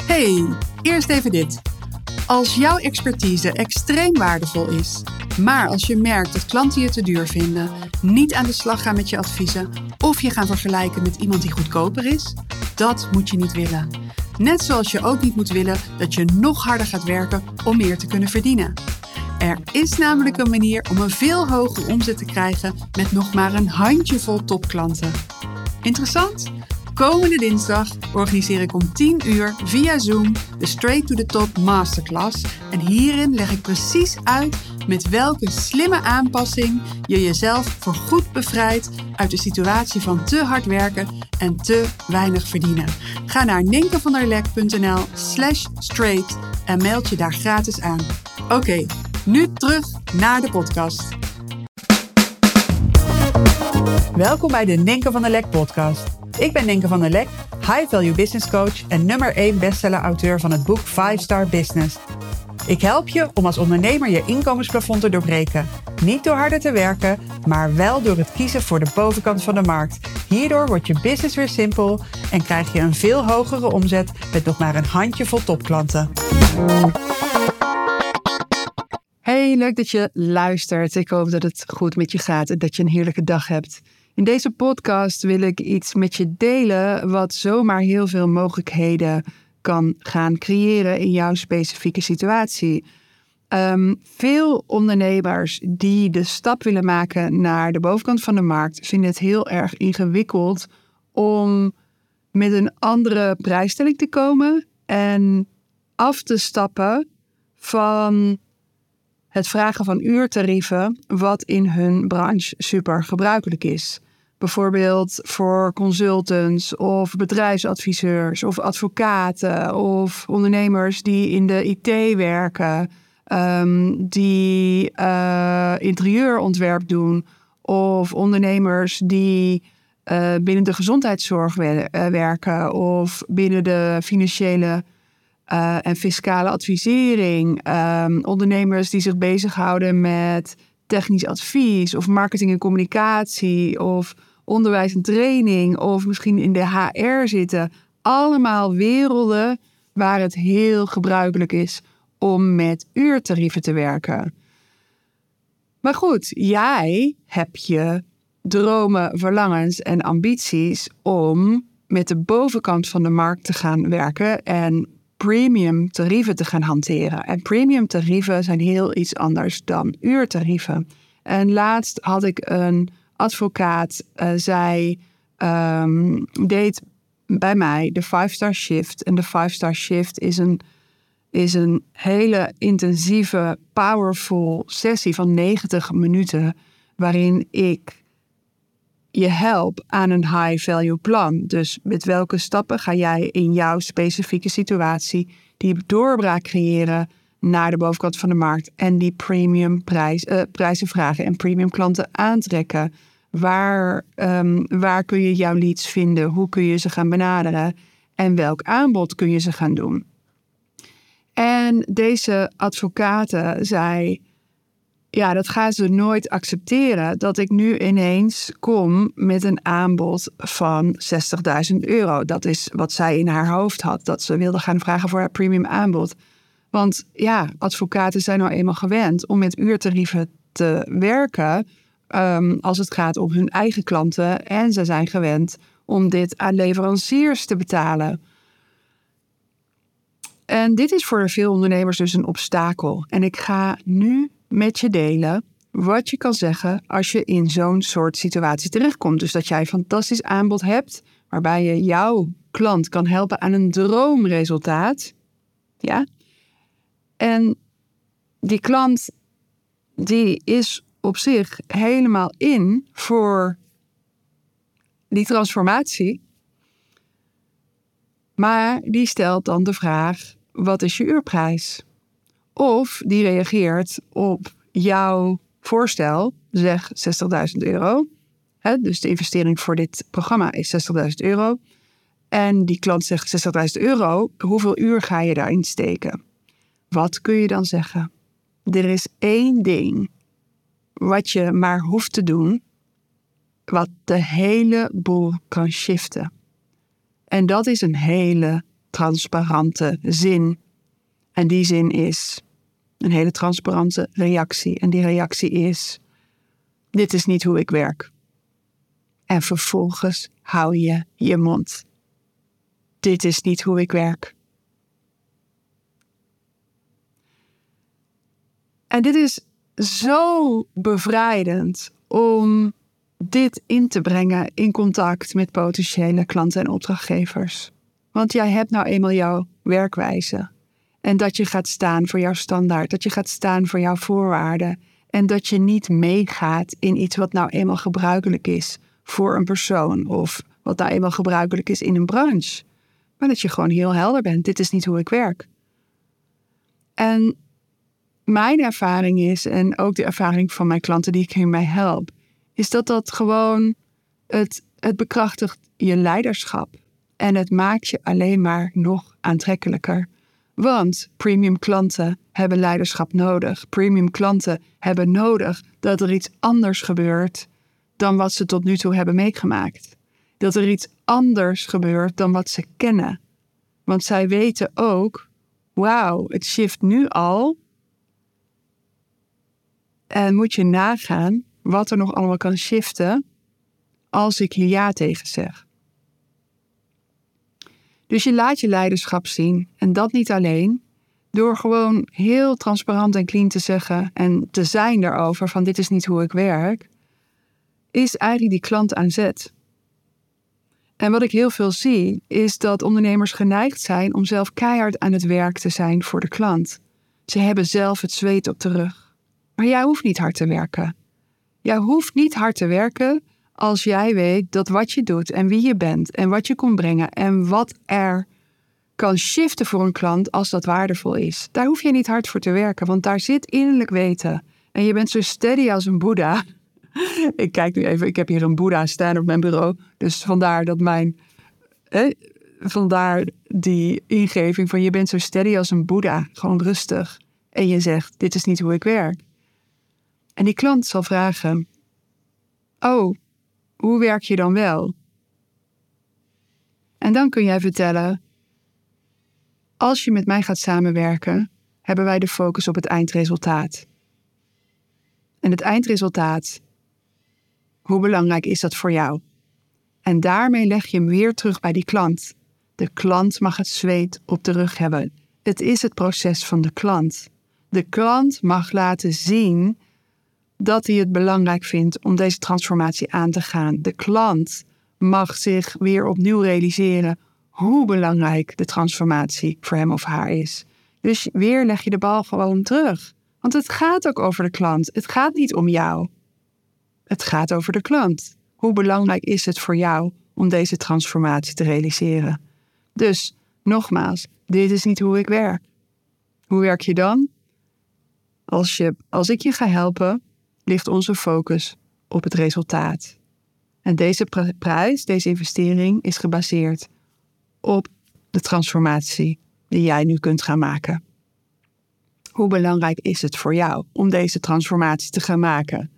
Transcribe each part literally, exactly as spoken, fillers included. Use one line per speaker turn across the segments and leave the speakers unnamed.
Hey, eerst even dit. Als jouw expertise extreem waardevol is, maar als je merkt dat klanten je te duur vinden, niet aan de slag gaan met je adviezen of je gaan vergelijken met iemand die goedkoper is, dat moet je niet willen. Net zoals je ook niet moet willen dat je nog harder gaat werken om meer te kunnen verdienen. Er is namelijk een manier om een veel hogere omzet te krijgen met nog maar een handjevol topklanten. Interessant? Komende dinsdag organiseer ik om tien uur via Zoom de Straight to the Top Masterclass. En hierin leg ik precies uit met welke slimme aanpassing je jezelf voorgoed bevrijdt uit de situatie van te hard werken en te weinig verdienen. Ga naar ninkevanderlek.nl slash straight en meld je daar gratis aan. Oké, okay, nu terug naar de podcast. Welkom bij de Ninke van der Lek podcast. Ik ben Ninke van der Lek, High Value Business Coach en nummer één bestseller-auteur van het boek vijf star Business. Ik help je om als ondernemer je inkomensplafond te doorbreken. Niet door harder te werken, maar wel door het kiezen voor de bovenkant van de markt. Hierdoor wordt je business weer simpel en krijg je een veel hogere omzet met nog maar een handjevol topklanten. Hey, leuk dat je luistert. Ik hoop dat het goed met je gaat en dat je een heerlijke dag hebt. In deze podcast wil ik iets met je delen wat zomaar heel veel mogelijkheden kan gaan creëren in jouw specifieke situatie. Um, veel ondernemers die de stap willen maken naar de bovenkant van de markt vinden het heel erg ingewikkeld om met een andere prijsstelling te komen en af te stappen van het vragen van uurtarieven, wat in hun branche super gebruikelijk is. Bijvoorbeeld voor consultants of bedrijfsadviseurs of advocaten of ondernemers die in de I T werken, um, die uh, interieurontwerp doen of ondernemers die uh, binnen de gezondheidszorg wer- uh, werken of binnen de financiële Uh, en fiscale advisering, um, ondernemers die zich bezighouden met technisch advies of marketing en communicatie of onderwijs en training of misschien in de H R zitten. Allemaal werelden waar het heel gebruikelijk is om met uurtarieven te werken. Maar goed, jij hebt je dromen, verlangens en ambities om met de bovenkant van de markt te gaan werken en premium tarieven te gaan hanteren. En premium tarieven zijn heel iets anders dan uurtarieven. En laatst had ik een advocaat, uh, zij um, deed bij mij de vijf star shift. En de vijf star shift is een, is een hele intensieve, powerful sessie van negentig minuten, waarin ik je help aan een high-value plan. Dus met welke stappen ga jij in jouw specifieke situatie die doorbraak creëren naar de bovenkant van de markt en die premium prijs, uh, prijzen vragen en premium klanten aantrekken? Waar, um, waar kun je jouw leads vinden? Hoe kun je ze gaan benaderen? En welk aanbod kun je ze gaan doen? En deze advocaten zei: ja, dat gaan ze nooit accepteren, dat ik nu ineens kom met een aanbod van zestigduizend euro. Dat is wat zij in haar hoofd had, dat ze wilde gaan vragen voor haar premium aanbod. Want ja, advocaten zijn nou eenmaal gewend om met uurtarieven te werken um, als het gaat om hun eigen klanten. En ze zijn gewend om dit aan leveranciers te betalen. En dit is voor veel ondernemers dus een obstakel. En ik ga nu met je delen wat je kan zeggen als je in zo'n soort situatie terechtkomt. Dus dat jij een fantastisch aanbod hebt waarbij je jouw klant kan helpen aan een droomresultaat. Ja. En die klant die is op zich helemaal in voor die transformatie. Maar die stelt dan de vraag: wat is je uurprijs? Of die reageert op jouw voorstel, zeg zestigduizend euro. He, dus de investering voor dit programma is zestigduizend euro. En die klant zegt zestigduizend euro, hoeveel uur ga je daarin steken? Wat kun je dan zeggen? Er is één ding wat je maar hoeft te doen, wat de hele boel kan shiften. En dat is een hele transparante zin. En die zin is een hele transparante reactie. En die reactie is: dit is niet hoe ik werk. En vervolgens hou je je mond. Dit is niet hoe ik werk. En dit is zo bevrijdend om dit in te brengen in contact met potentiële klanten en opdrachtgevers. Want jij hebt nou eenmaal jouw werkwijze. En dat je gaat staan voor jouw standaard. Dat je gaat staan voor jouw voorwaarden. En dat je niet meegaat in iets wat nou eenmaal gebruikelijk is voor een persoon. Of wat nou eenmaal gebruikelijk is in een branche. Maar dat je gewoon heel helder bent. Dit is niet hoe ik werk. En mijn ervaring is, en ook de ervaring van mijn klanten die ik hiermee help, is dat dat gewoon, het, het bekrachtigt je leiderschap. En het maakt je alleen maar nog aantrekkelijker. Want premium klanten hebben leiderschap nodig. Premium klanten hebben nodig dat er iets anders gebeurt dan wat ze tot nu toe hebben meegemaakt. Dat er iets anders gebeurt dan wat ze kennen. Want zij weten ook, wauw, het shift nu al. En moet je nagaan wat er nog allemaal kan shiften als ik hier ja tegen zeg. Dus je laat je leiderschap zien. En dat niet alleen. Door gewoon heel transparant en clean te zeggen en te zijn daarover van dit is niet hoe ik werk. Is eigenlijk die klant aan zet. En wat ik heel veel zie is dat ondernemers geneigd zijn om zelf keihard aan het werk te zijn voor de klant. Ze hebben zelf het zweet op de rug. Maar jij hoeft niet hard te werken. Jij hoeft niet hard te werken als jij weet dat wat je doet en wie je bent en wat je kon brengen en wat er kan shiften voor een klant als dat waardevol is. Daar hoef je niet hard voor te werken, want daar zit innerlijk weten. En je bent zo steady als een boeddha. Ik kijk nu even, ik heb hier een boeddha staan op mijn bureau. Dus vandaar dat mijn, eh, vandaar die ingeving van je bent zo steady als een boeddha. Gewoon rustig. En je zegt, dit is niet hoe ik werk. En die klant zal vragen, oh, hoe werk je dan wel? En dan kun jij vertellen, als je met mij gaat samenwerken, hebben wij de focus op het eindresultaat. En het eindresultaat, hoe belangrijk is dat voor jou? En daarmee leg je hem weer terug bij die klant. De klant mag het zweet op de rug hebben. Het is het proces van de klant. De klant mag laten zien dat hij het belangrijk vindt om deze transformatie aan te gaan. De klant mag zich weer opnieuw realiseren hoe belangrijk de transformatie voor hem of haar is. Dus weer leg je de bal gewoon terug. Want het gaat ook over de klant. Het gaat niet om jou. Het gaat over de klant. Hoe belangrijk is het voor jou om deze transformatie te realiseren? Dus, nogmaals, dit is niet hoe ik werk. Hoe werk je dan? Als, je, als ik je ga helpen, ligt onze focus op het resultaat. En deze prijs, deze investering, is gebaseerd op de transformatie die jij nu kunt gaan maken. Hoe belangrijk is het voor jou om deze transformatie te gaan maken?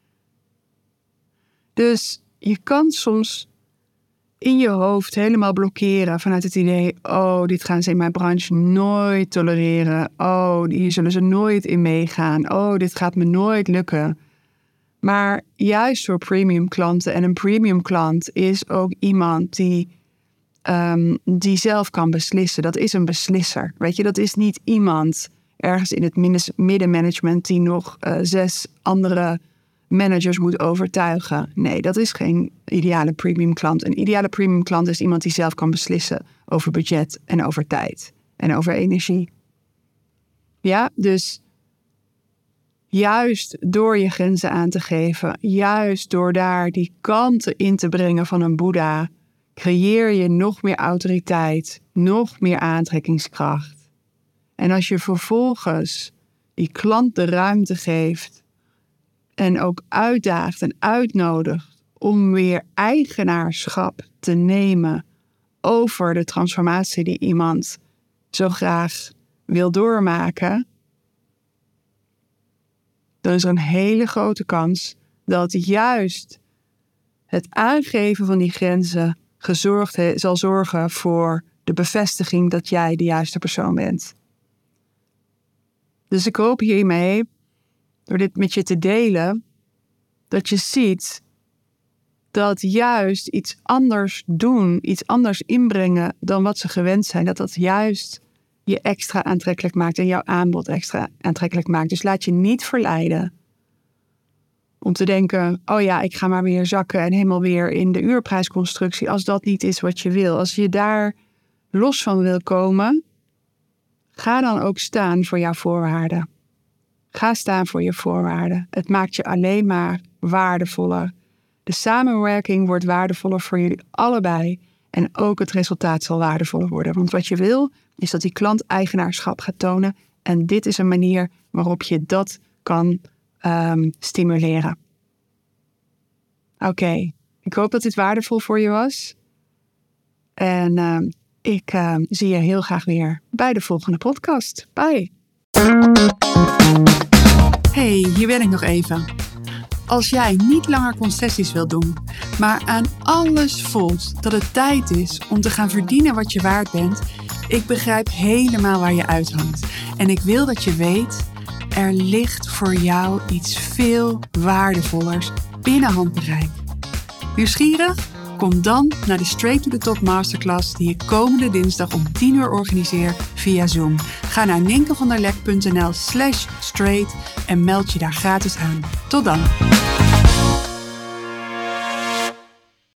Dus je kan soms in je hoofd helemaal blokkeren vanuit het idee, oh, dit gaan ze in mijn branche nooit tolereren. Oh, hier zullen ze nooit in meegaan. Oh, dit gaat me nooit lukken. Maar juist voor premium klanten, en een premium klant is ook iemand die, um, die zelf kan beslissen. Dat is een beslisser. Weet je, dat is niet iemand ergens in het middenmanagement die nog uh, zes andere managers moet overtuigen. Nee, dat is geen ideale premium klant. Een ideale premium klant is iemand die zelf kan beslissen over budget en over tijd en over energie. Ja, dus juist door je grenzen aan te geven, juist door daar die kanten in te brengen van een boeddha, creëer je nog meer autoriteit, nog meer aantrekkingskracht. En als je vervolgens die klant de ruimte geeft en ook uitdaagt en uitnodigt om weer eigenaarschap te nemen over de transformatie die iemand zo graag wil doormaken, dan is er een hele grote kans dat juist het aangeven van die grenzen gezorgd he- zal zorgen voor de bevestiging dat jij de juiste persoon bent. Dus ik hoop hiermee, door dit met je te delen, dat je ziet dat juist iets anders doen, iets anders inbrengen dan wat ze gewend zijn, dat dat juist je extra aantrekkelijk maakt en jouw aanbod extra aantrekkelijk maakt. Dus laat je niet verleiden om te denken, oh ja, ik ga maar weer zakken en helemaal weer in de uurprijsconstructie, als dat niet is wat je wil. Als je daar los van wil komen, ga dan ook staan voor jouw voorwaarden. Ga staan voor je voorwaarden. Het maakt je alleen maar waardevoller. De samenwerking wordt waardevoller voor jullie allebei. En ook het resultaat zal waardevoller worden. Want wat je wil, is dat die klant eigenaarschap gaat tonen. En dit is een manier waarop je dat kan um, stimuleren. Oké, okay. Ik hoop dat dit waardevol voor je was. En um, ik um, zie je heel graag weer bij de volgende podcast. Bye! Hey, hier ben ik nog even. Als jij niet langer concessies wilt doen, maar aan alles voelt dat het tijd is om te gaan verdienen wat je waard bent, ik begrijp helemaal waar je uithangt. En ik wil dat je weet, er ligt voor jou iets veel waardevollers binnen handbereik. Nieuwsgierig? Kom dan naar de Straight to the Top Masterclass die ik komende dinsdag om tien uur organiseer via Zoom. Ga naar ninkevanderlek.nl slash straight en meld je daar gratis aan. Tot dan!